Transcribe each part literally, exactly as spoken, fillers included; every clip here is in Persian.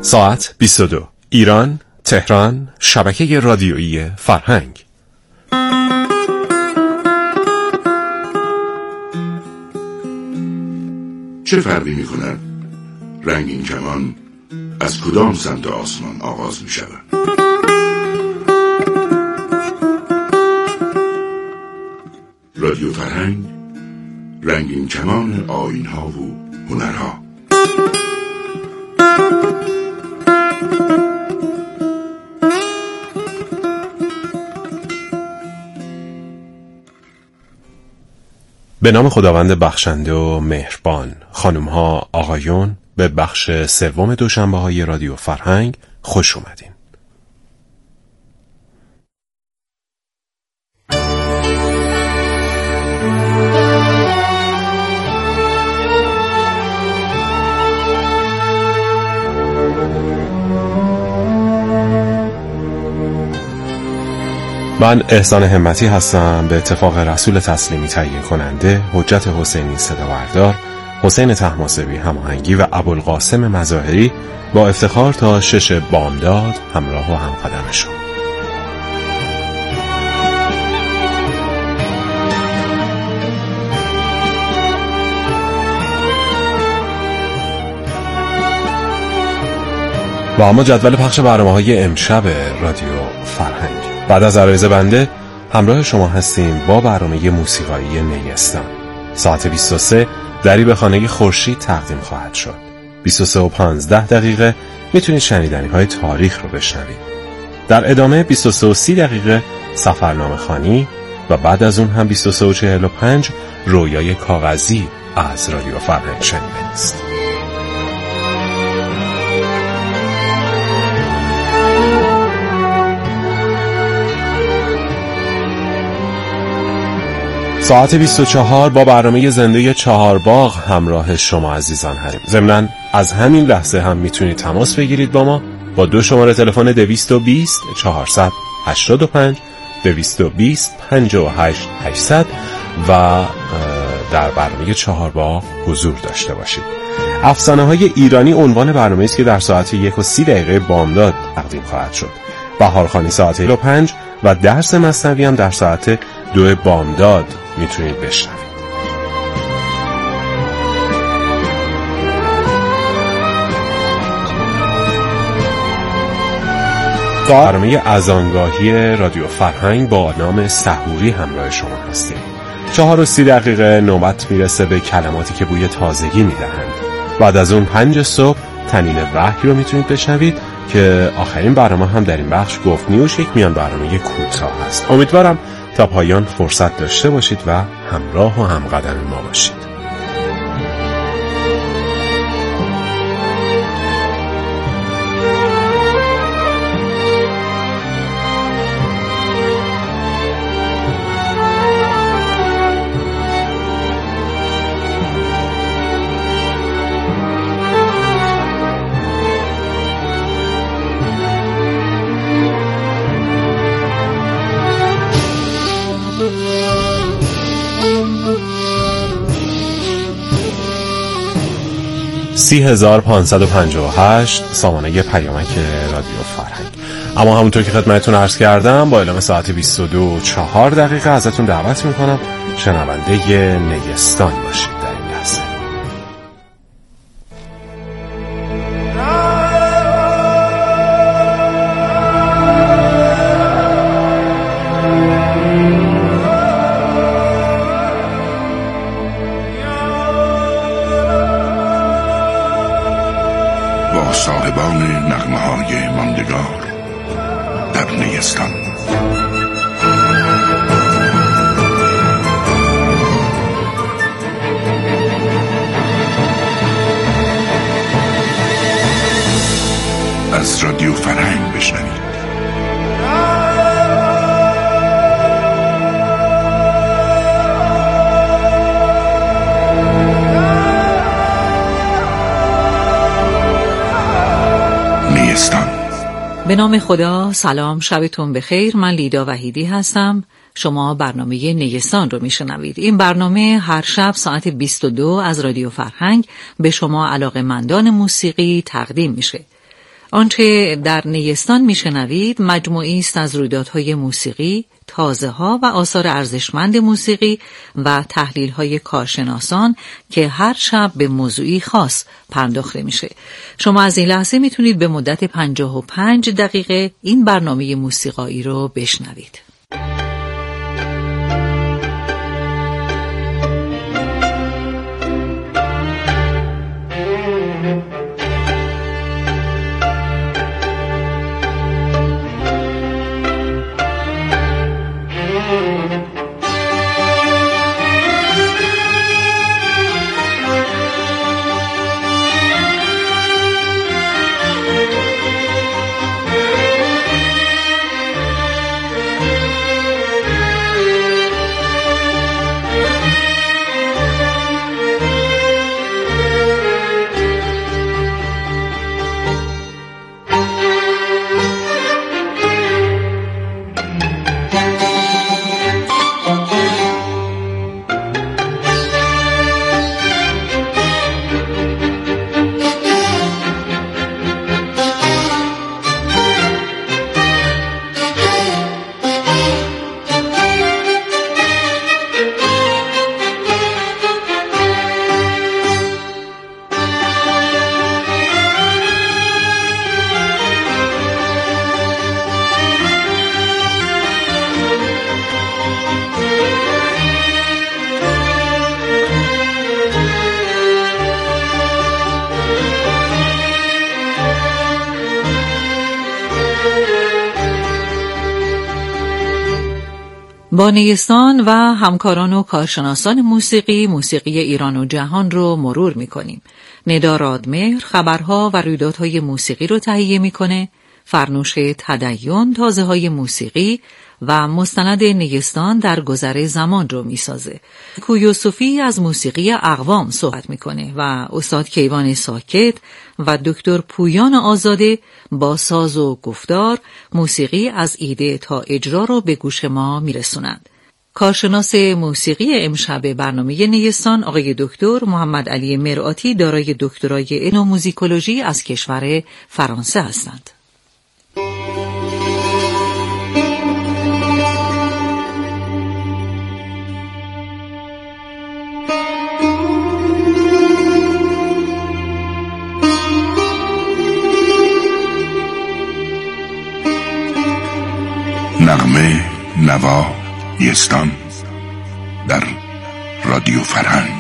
ساعت بیست و دو. ایران، تهران، شبکه رادیویی فرهنگ. چه فرقی می کند رنگین کمان از کدام سمت آسمان آغاز می شود؟ رادیو فرهنگ، رنگین کمان آیین‌ها و هنرها. به نام خداوند بخشنده و مهربان. خانم‌ها، آقایون، به بخش سوم دوشنبه‌های رادیو فرهنگ خوش اومدین. من احسان همتی هستم. به اتفاق رسول تسلیمی تهیه کننده، حجت حسینی صداوردار، حسین طهماسبی هماهنگی و ابوالقاسم مظاهری با افتخار تا شش بامداد همراه و همقدمشون. و اما جدول پخش برنامه‌های امشب رادیو فرهنگ. بعد از عرایض بنده همراه شما هستیم با برنامه موسیقایی نیستان. ساعت بیست و سه دری به خانه خورشید تقدیم خواهد شد. بیست و سه و پانزده دقیقه میتونید شنیدنی های تاریخ رو بشنوید. در ادامه بیست و سه و سی دقیقه سفرنامه خوانی و بعد از اون هم بیست و سه و چهل و پنج رویای کاغذی از رادیو فرهنگ شنیده است. ساعت بیست و چهار با برنامه زنده چهار باغ همراه شما عزیزان هستیم. ضمناً از همین لحظه هم میتونید تماس بگیرید با ما با دو شماره تلفن دویست و بیست چهارصد هشتاد و پنج دویست و بیست پنجاه و هشت هشتصد و در برنامه چهار باغ حضور داشته باشید. افسانه های ایرانی عنوان برنامه است که در ساعت یک و سی دقیقه بامداد تقدیم خواهد شد. بهارخوانی ساعت و پنج و درس مثنوی هم در ساعت دو بامداد میتونید بشنوید. برنامه اذانگاهی رادیو فرهنگ با نام سحوری همراه شما هستیم. چهار و سی دقیقه نوبت میرسه به کلماتی که بوی تازگی میدهند. بعد از اون پنج صبح تنین وحی رو میتونید بشنوید که آخرین برنامه هم در این بخش گفت نیوش یک میان برنامه کوتاه هست. امیدوارم تا پایان فرصت داشته باشید و همراه و همقدم ما باشید. سی هزار پانصد و پنجاه و هشت سامانه پیامک رادیو فرهنگ. اما همونطور که خدمتتون عرض کردم با اعلام ساعت بیست و دو و چهار دقیقه ازتون دعوت میکنم شنونده نیستان باشید. در این لحظه صاحبان نغمه های ماندگار در نیستان. از رادیو فرهنگ بشنوید. به نام خدا. سلام، شبتون بخیر. من لیدا وحیدی هستم. شما برنامه نیستان رو میشنوید. این برنامه هر شب ساعت بیست و دو از رادیو فرهنگ به شما علاقه‌مندان موسیقی تقدیم میشه. آنچه در نیستان میشنوید مجموعی است از رویدادهای موسیقی، تازه‌ها و آثار ارزشمند موسیقی و تحلیل‌های کارشناسان که هر شب به موضوعی خاص پرداخته میشه. شما از این لحظه میتونید به مدت پنجاه و پنج دقیقه این برنامه موسیقایی رو بشنوید. با نیستان و همکاران و کارشناسان موسیقی، موسیقی ایران و جهان رو مرور می‌کنیم. ندا رادمهر خبرها و رویدادهای موسیقی رو تهیه می‌کنه، فرنوش تدین تازه‌های موسیقی و مستند نیستان در گذر زمان رو می‌سازه. کویوسوفی از موسیقی اقوام صحبت می‌کنه و استاد کیوان ساکت و دکتر پویان آزاده با ساز و گفتار موسیقی از ایده تا اجرا رو به گوش ما میرسونند. کارشناس موسیقی امشب برنامه نیستان آقای دکتر محمد علی مرآتی دارای دکترای انوموزیکولوژی از کشور فرانسه هستند. نغمه نوا نیستان در رادیو فرهنگ.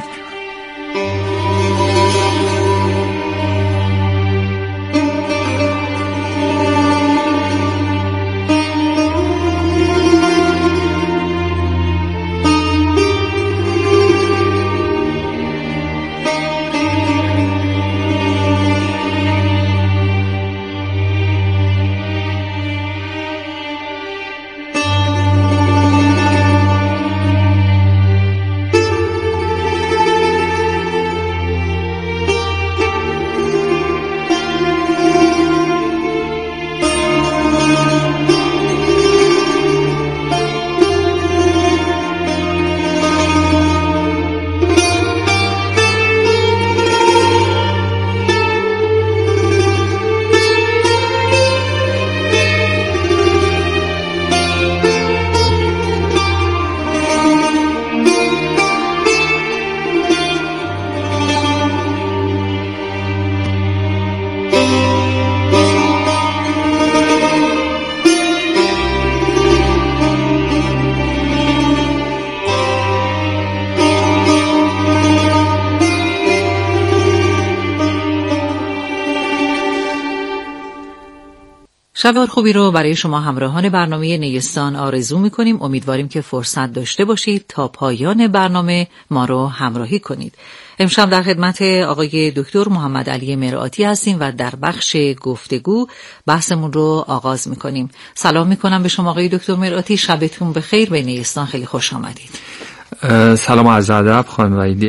شب خوبی رو برای شما همراهان برنامه نیستان آرزو می‌کنیم. امیدواریم که فرصت داشته باشید تا پایان برنامه ما رو همراهی کنید. امشب در خدمت آقای دکتر محمد علی مرآتی هستیم و در بخش گفتگو بحثمون رو آغاز می‌کنیم. سلام می‌کنم به شما آقای دکتر مرآتی، شبتون بخیر. به نیستان خیلی خوش آمدید. سلام و عرض ادب خانم وحیدی.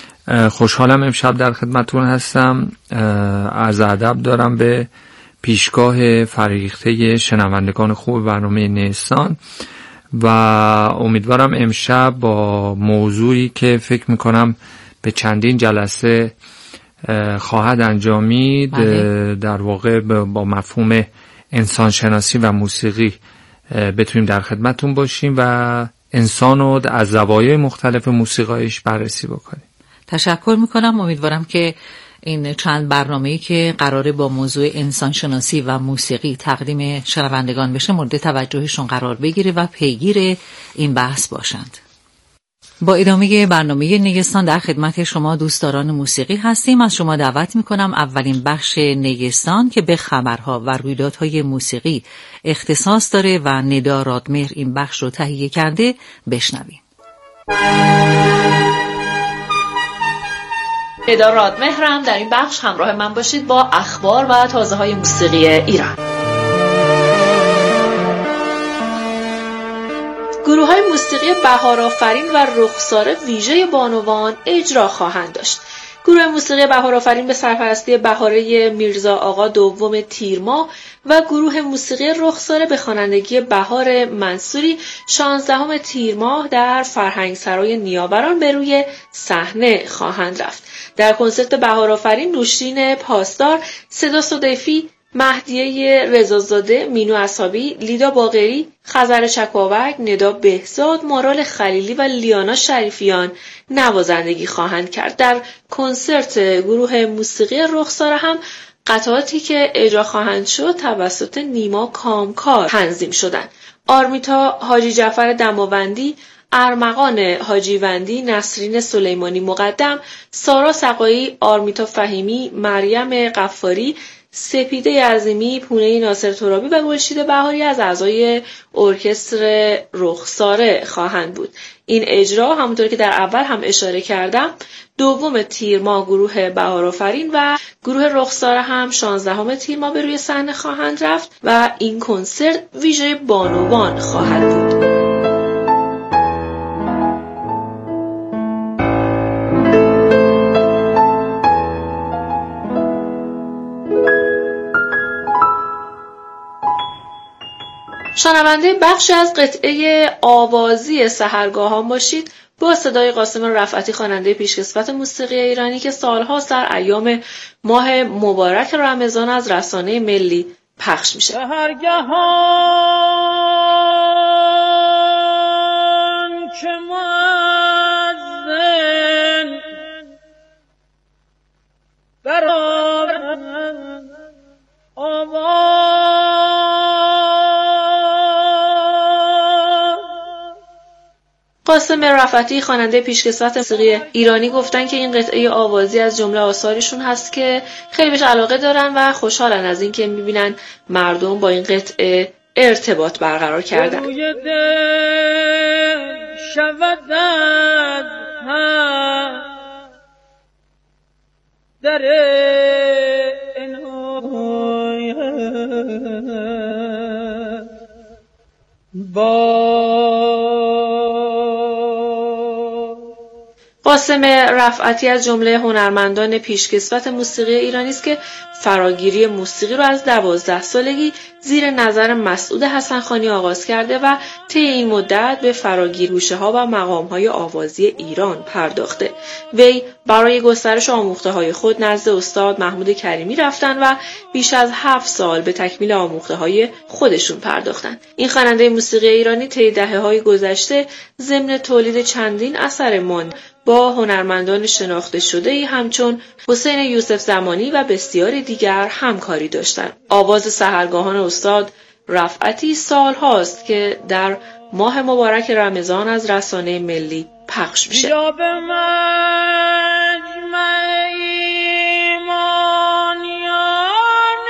خوشحالم امشب در خدمتتون هستم. عرض ادب دارم به پیشگاه فریخته شنوندگان خوب برنامه نیستان و امیدوارم امشب با موضوعی که فکر میکنم به چندین جلسه خواهد انجامید بله. در واقع با مفهوم انسان شناسی و موسیقی بتونیم در خدمتون باشیم و انسان رو از زوایای مختلف موسیقایش بررسی بکنیم. تشکر میکنم. امیدوارم که این چند برنامه‌ای که قراره با موضوع انسانشناسی و موسیقی تقدیم شنوندگان بشه مورد توجهشون قرار بگیره و پیگیر این بحث باشند. با ادامه برنامه نیستان در خدمت شما دوستداران موسیقی هستیم. از شما دعوت میکنم اولین بخش نیستان که به خبرها و رویدادهای موسیقی اختصاص داره و ندا رادمهر این بخش رو تهیه کرده بشنویم. ندا رادمهرم، در این بخش همراه من باشید با اخبار و تازه های موسیقی ایران. گروه های موسیقی بهارآفرین و رخساره ویژه بانوان اجرا خواهند داشت. گروه موسیقی بهارآفرین به سرپرستی بهاره میرزا آقا دوم تیرماه و گروه موسیقی رخساره به خوانندگی بهار منصوری شانزدهم تیرماه در فرهنگسرای نیاوران به روی صحنه خواهند رفت. در کنسرت بهارآفرین نوشین پاسدار، صدا صدیفی، مهدیه رضازاده، مینو اصحابی، لیدا باقری، خزر چکاوک، ندا بهزاد، مارال خلیلی و لیانا شریفیان نوازندگی خواهند کرد. در کنسرت گروه موسیقی رخساره هم قطعاتی که اجرا خواهند شد توسط نیما کامکار تنظیم شدند. آرمیتا حاجی جعفر دماوندی، ارمغان حاجیوندی، نسرین سلیمانی مقدم، سارا سقایی، آرمیتا فهیمی، مریم غفاری، سپیده عظیمی، پونه ناصر ترابی و گلشید بهاری از اعضای ارکستر رخساره خواهند بود. این اجرا همونطور که در اول هم اشاره کردم دوم تیر ماه گروه بهارآفرین و گروه رخساره هم شانزدهم تیر ماه به روی صحنه خواهند رفت و این کنسرت ویژه بانوان خواهد بود. شنونده بخشی از قطعه آوازی سحرگاهان باشید با صدای قاسم رفعتی، خواننده پیشکسوت موسیقی ایرانی که سال‌هاست در ایام ماه مبارک رمضان از رسانه ملی پخش میشه. سحرگاهان که مؤذن برآورد آواز قاسم رفعتی، خواننده پیشکسوت موسیقی ایرانی، گفتن که این قطعه آوازی از جمله آثارشون هست که خیلی بهش علاقه دارن و خوشحالن از اینکه میبینن مردم با این قطعه ارتباط برقرار کردن. روی دل شودد در انهای با قاسم رفعتی از جمله هنرمندان پیشکسوت موسیقی ایرانی است که فراگیری موسیقی را از دوازده سالگی زیر نظر مسعود حسنخانی آغاز کرده و طی این مدت به فراگیر گوشه‌ها و مقام‌های آوازی ایران پرداخته. وی برای گسترش آموخته‌های خود نزد استاد محمود کریمی رفتن و بیش از هفت سال به تکمیل آموخته‌های خودشون پرداختن. این خواننده موسیقی ایرانی طی دهه‌های گذشته ضمن تولید چندین اثر ماند با هنرمندان شناخته شده‌ای همچون حسین یوسف زمانی و بسیاری دیگر همکاری داشتند. آواز سحرگاهان استاد رفعتی سال هاست که در ماه مبارک رمضان از رسانه ملی پخش میشه. یا به مجمع ایمانیان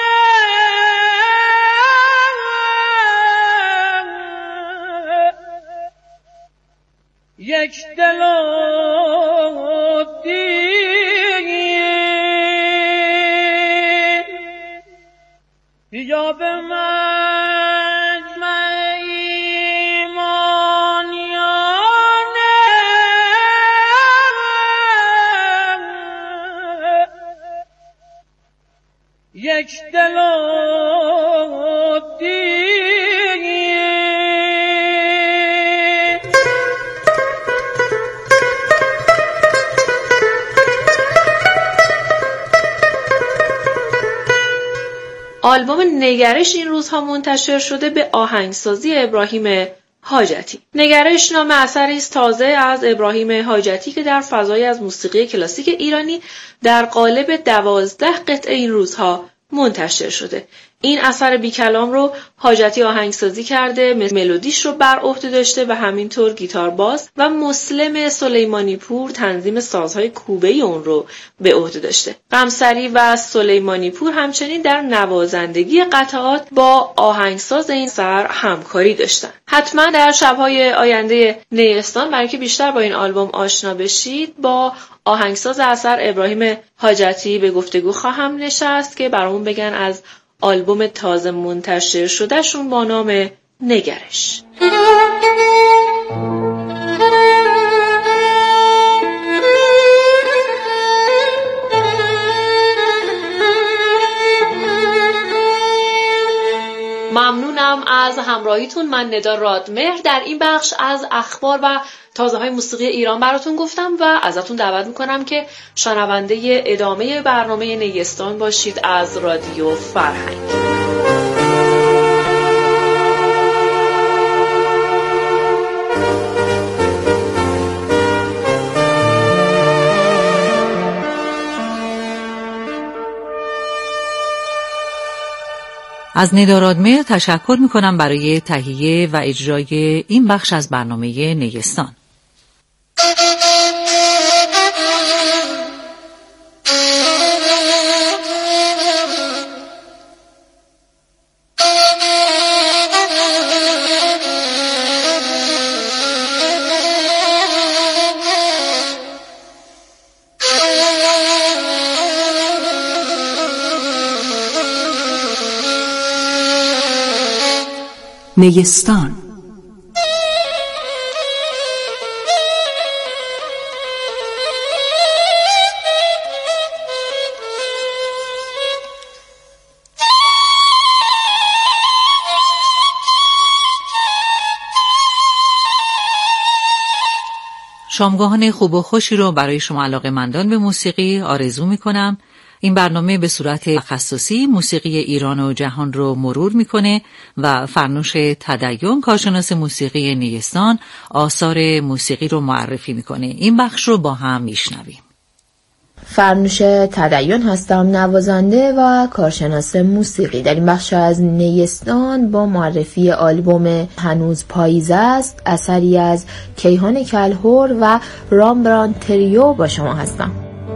یک دل و دین، یا به مجمع ایمانیان یک دل و دین. آلبوم نگرش این روزها منتشر شده به آهنگسازی ابراهیم حاجتی. نگرش نام اثری است تازه از ابراهیم حاجتی که در فضای از موسیقی کلاسیک ایرانی در قالب دوازده قطعه این روزها منتشر شده. این اثر بی کلام رو حاجتی آهنگسازی کرده، ملودیش رو بر عهده داشته و همینطور گیتار باز و مسلم سلیمانی پور تنظیم سازهای کوبه‌ای اون رو به عهده داشته. قمصری و سلیمانی پور همچنین در نوازندگی قطعات با آهنگساز این اثر همکاری داشتن. حتما در شب‌های آینده نیستان برای که بیشتر با این آلبوم آشنا بشید با آهنگساز اثر ابراهیم حاجتی به گفتگو خواهم نشست که برامون بگن از آلبوم تازه منتشر شده شون با نام نگرش. ممنونم از همراهیتون. من ندا رادمهر در این بخش از اخبار و تازه های موسیقی ایران براتون گفتم و ازتون دعوت میکنم که شنونده ادامه برنامه نیستان باشید از رادیو فرهنگ. از ندا رادمهر تشکر میکنم برای تهیه و اجرای این بخش از برنامه نیستان. نیستان. شامگاهان خوب و خوشی رو برای شما علاقه‌مندان به موسیقی آرزو می‌کنم. این برنامه به صورت تخصصی موسیقی ایران و جهان رو مرور میکنه و فرنوش تدین کارشناس موسیقی نیستان آثار موسیقی رو معرفی میکنه. این بخش رو با هم میشنویم. فرنوش تدین هستم، نوازنده و کارشناس موسیقی. در این بخش از نیستان با معرفی آلبوم هنوز پاییز است، اثری از کیهان کلهر و رامبران تریو با شما هستم.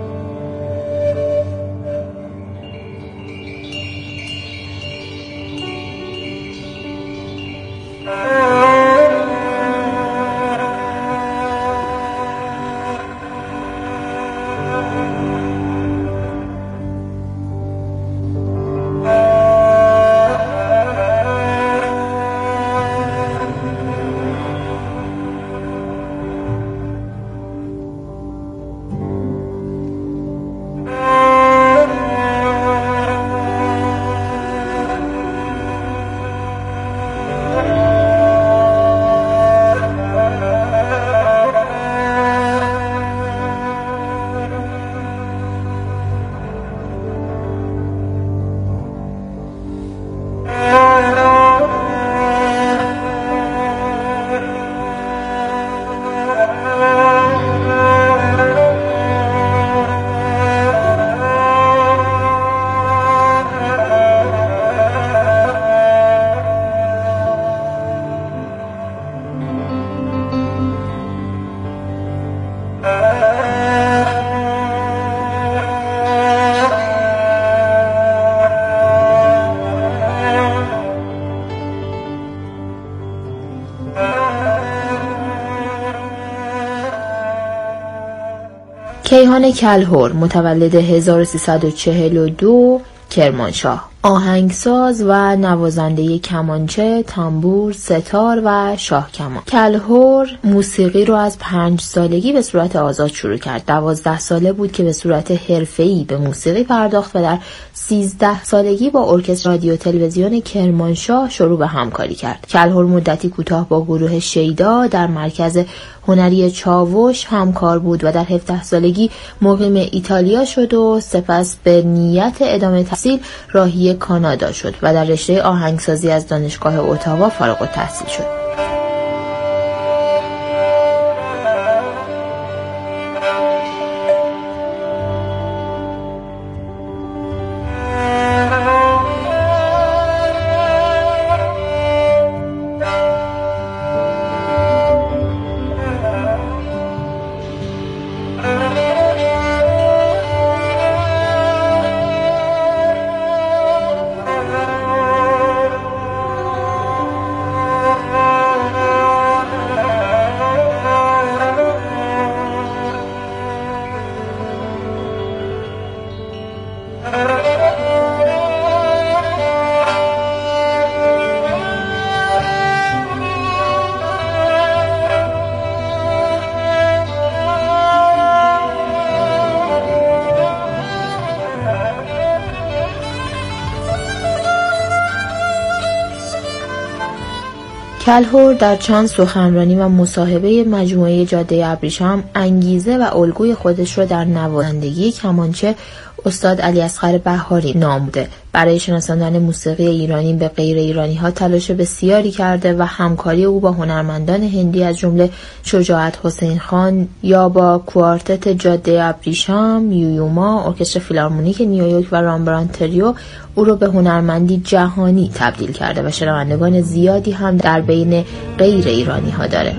کیهان کلهر متولد هزار و سیصد و چهل و دو کرمانشاه، آهنگساز و نوازنده کمانچه، تنبور، ستار و شاه کمان. کلهر موسیقی رو از پنج سالگی به صورت آزاد شروع کرد. دوازده ساله بود که به صورت حرفه‌ای به موسیقی پرداخت و در سیزده سالگی با ارکستر رادیو تلویزیون کرمانشاه شروع به همکاری کرد. کلهر مدتی کوتاه با گروه شیدا در مرکز هنری چاوش همکار بود و در هفده سالگی مقیم ایتالیا شد و سپس به نیت ادامه تحصیل راهی کانادا شد و در رشته آهنگسازی از دانشگاه اتاوا فارغ التحصیل شد. کلهر در چند سخنرانی و مصاحبه مجموعه جاده ابریشم انگیزه و الگوی خودش را در نوازندگی کمانچه استاد علی اصغر بهاری ناموده. برای شناساندن موسیقی ایرانی به غیر ایرانی ها تلاش بسیاری کرده و همکاری او با هنرمندان هندی از جمله شجاعت حسین خان یا با کوارتت جاده ابریشم، یویوما، ارکستر فیلارمونیک نیویورک و رامبران تریو او را به هنرمندی جهانی تبدیل کرده و شنوندگان زیادی هم در بین غیر ایرانی ها داره.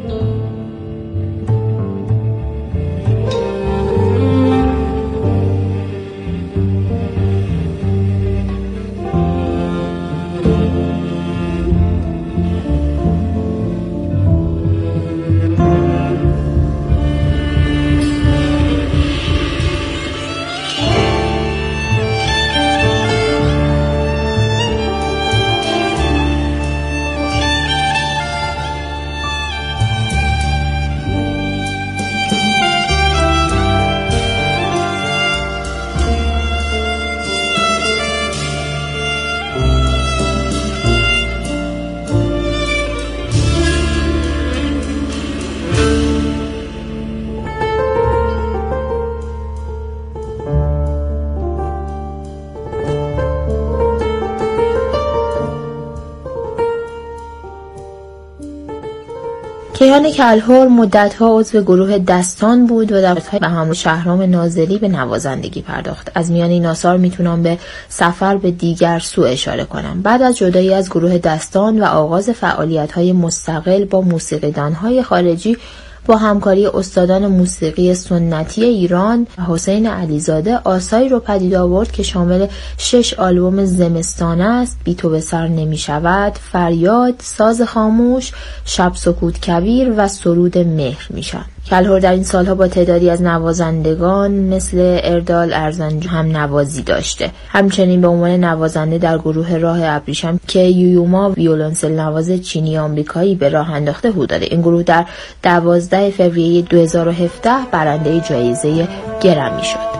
کیهان کلهر مدت‌ها عضو گروه دستان بود و در به همراه شهرام ناظری به نوازندگی پرداخت. از میان این آثار میتونم به سفر به دیگر سو اشاره کنم. بعد از جدایی از گروه دستان و آغاز فعالیت‌های مستقل با موسیقیدان‌های خارجی با همکاری استادان موسیقی سنتی ایران حسین علیزاده آثاری رو پدید آورد که شامل شش آلبوم زمستانه است: بی تو به سر نمی شود، فریاد، ساز خاموش، شب سکوت کبیر و سرود مهر میشن. کلهر در این سالها با تعدادی از نوازندگان مثل اردال ارزنجو هم نوازی داشته. همچنین به عنوان نوازنده در گروه راه ابریشم که یویوما ویولنسل نواز چینی آمریکایی به راه انداخته حضور داره. این گروه در دوازده فوریه دو هزار و هفده برنده جایزه گرمی شد.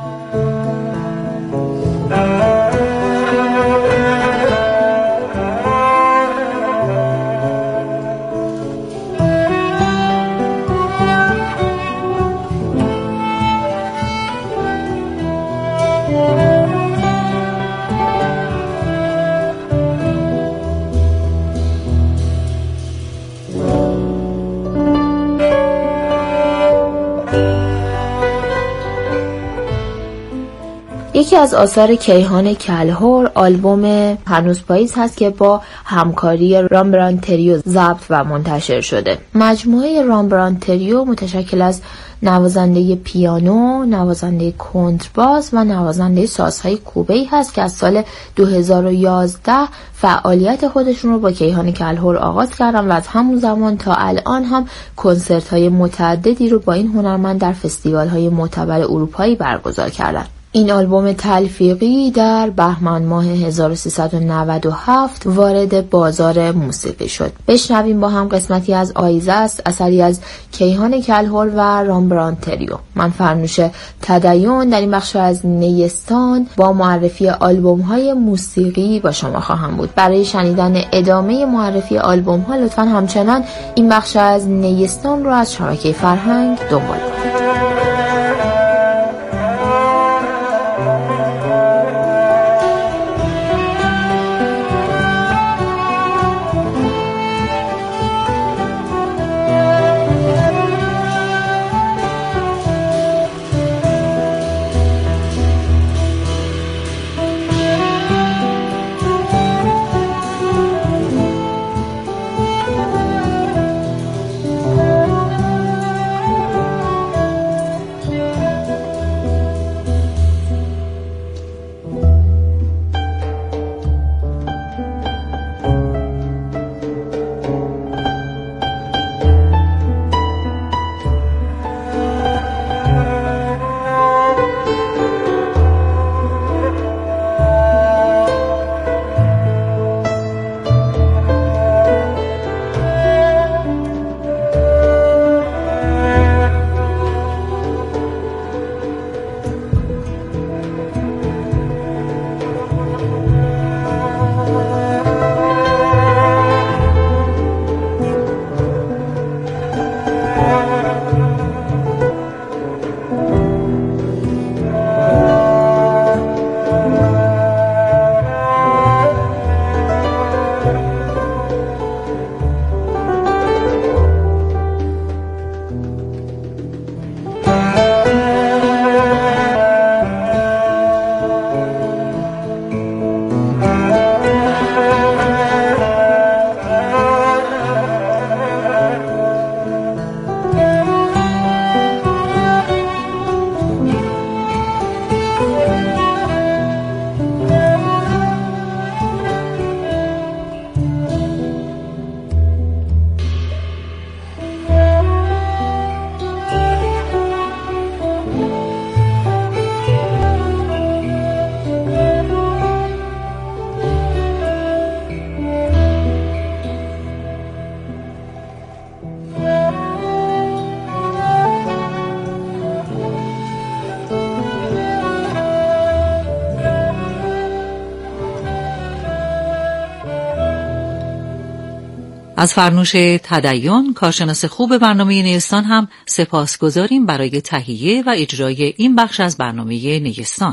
یکی از آثار کیهان کلهر آلبوم هنوز پاییز هست که با همکاری رامبران تریو ضبط و منتشر شده. مجموعه رامبران تریو متشکل از نوازنده پیانو، نوازنده کنترباس و نوازنده سازهای کوبه‌ای هست که از سال دو هزار و یازده فعالیت خودشون رو با کیهان کلهر آغاز کردن و از همون زمان تا الان هم کنسرت‌های متعددی رو با این هنرمند در فستیوال‌های معتبر اروپایی برگزار کردن. این آلبوم تلفیقی در بهمن ماه هزار و سیصد و نود و هفت وارد بازار موسیقی شد. بشنویم با هم قسمتی از آیزه است، اثری از کیهان کلهر و رامبراند تریو. من فرنوش تدین در این بخش از نیستان با معرفی آلبوم های موسیقی با شما خواهم بود. برای شنیدن ادامه معرفی آلبوم ها لطفاً همچنان این بخش از نیستان رو از شبکه فرهنگ دنبال کنید. از فرنوش تدین کارشناس خوب برنامه نیستان هم سپاسگزاریم برای تهیه و اجرای این بخش از برنامه نیستان.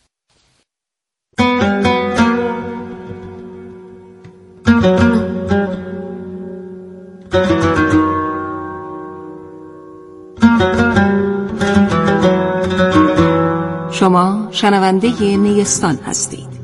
شما شنونده نیستان هستید.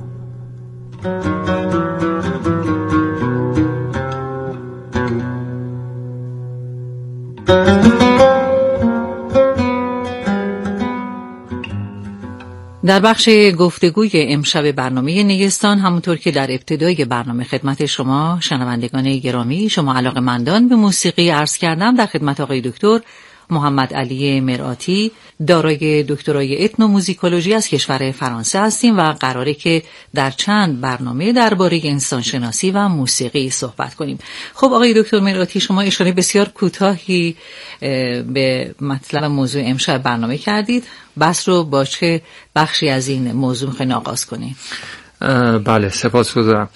در بخش گفتگوی امشب برنامه نیستان، همونطور که در ابتدای برنامه خدمت شما شنوندگان گرامی، شما علاقه‌مندان به موسیقی عرض کردم، در خدمت آقای دکتر محمد علی مرآتی دارای دکترای اتنوموزیکولوژی از کشور فرانسه هستیم و قراره که در چند برنامه درباره انسانشناسی و موسیقی صحبت کنیم. خب آقای دکتر مرآتی، شما اشاره بسیار کوتاهی به مطلب موضوع امشب برنامه کردید. بس رو با چه بخشی از این موضوع می‌خواید آغاز کنید؟ بله، سپاسگزارم.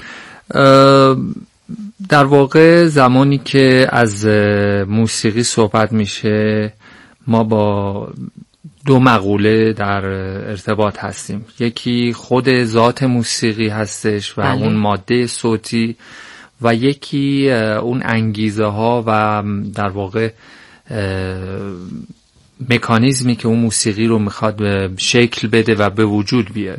در واقع زمانی که از موسیقی صحبت میشه ما با دو مقوله در ارتباط هستیم. یکی خود ذات موسیقی هستش و بله. اون ماده صوتی و یکی اون انگیزه ها و در واقع مکانیزمی که اون موسیقی رو میخواد شکل بده و به وجود بیاره.